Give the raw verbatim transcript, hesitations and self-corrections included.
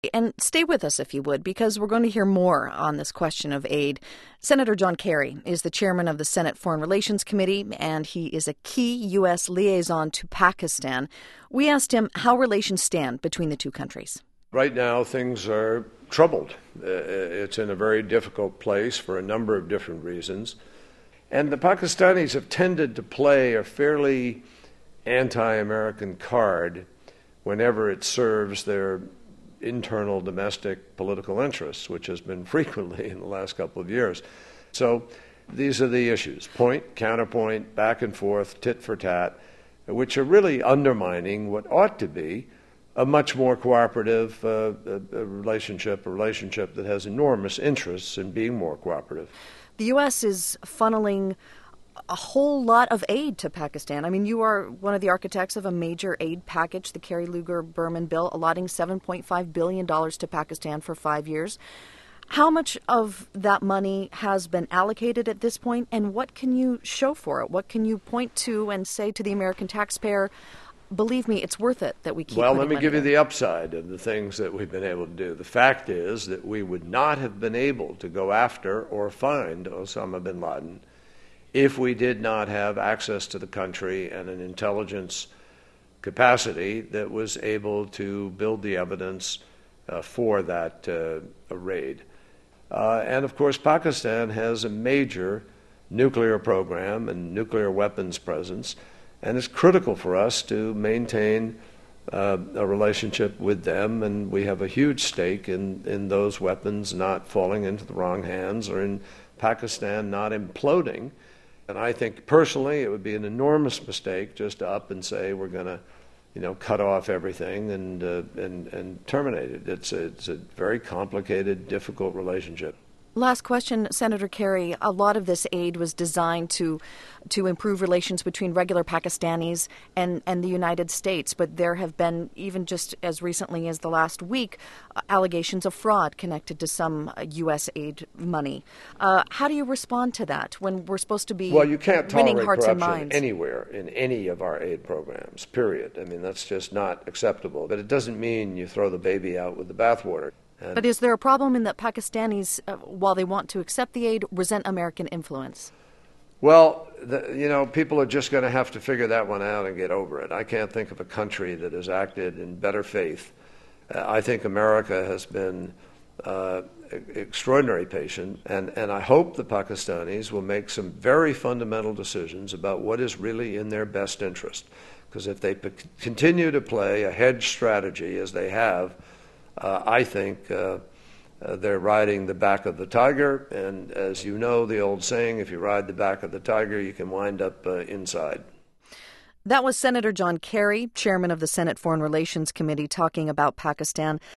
And stay with us, if you would, because we're going to hear more on this question of aid. Senator John Kerry is the chairman of the Senate Foreign Relations Committee, and he is a key U S liaison to Pakistan. We asked him how relations stand between the two countries. Right now, things are troubled. Uh, it's in a very difficult place for a number of different reasons. And the Pakistanis have tended to play a fairly anti-American card whenever it serves their internal domestic political interests, which has been frequently in the last couple of years. So these are the issues: point, counterpoint, back and forth, tit for tat, which are really undermining what ought to be a much more cooperative uh, a relationship, a relationship that has enormous interests in being more cooperative. The U S is funneling a whole lot of aid to Pakistan. I mean, you are one of the architects of a major aid package, the Kerry-Lugar-Berman bill, allotting seven point five billion dollars to Pakistan for five years. How much of that money has been allocated at this point, and what can you show for it? What can you point to and say to the American taxpayer, believe me, it's worth it that we keep Well, let me give there. you the upside of the things that we've been able to do. The fact is that we would not have been able to go after or find Osama bin Laden if we did not have access to the country and an intelligence capacity that was able to build the evidence uh, for that uh, raid. Uh, and, of course, Pakistan has a major nuclear program and nuclear weapons presence, and it's critical for us to maintain uh, a relationship with them, and we have a huge stake in, in those weapons not falling into the wrong hands or in Pakistan not imploding. And I think personally it would be an enormous mistake just to up and say we're going to, you know, cut off everything and uh, and and terminate it. It's a, it's a very complicated, difficult relationship. Last question, Senator Kerry. A lot of this aid was designed to to improve relations between regular Pakistanis and, and the United States, but there have been, even just as recently as the last week, uh, allegations of fraud connected to some uh, U S aid money. Uh, how do you respond to that when we're supposed to be well, you can't winning tolerate hearts and corruption minds? anywhere in any of our aid programs, period. I mean, that's just not acceptable. But it doesn't mean you throw the baby out with the bathwater. And but is there a problem in that Pakistanis, uh, while they want to accept the aid, resent American influence? Well, the, you know, people are just going to have to figure that one out and get over it. I can't think of a country that has acted in better faith. Uh, I think America has been uh, extraordinarily patient, and, and I hope the Pakistanis will make some very fundamental decisions about what is really in their best interest. Because if they p- continue to play a hedge strategy as they have, Uh, I think uh, uh, they're riding the back of the tiger, and as you know, the old saying, if you ride the back of the tiger, you can wind up uh, inside. That was Senator John Kerry, chairman of the Senate Foreign Relations Committee, talking about Pakistan.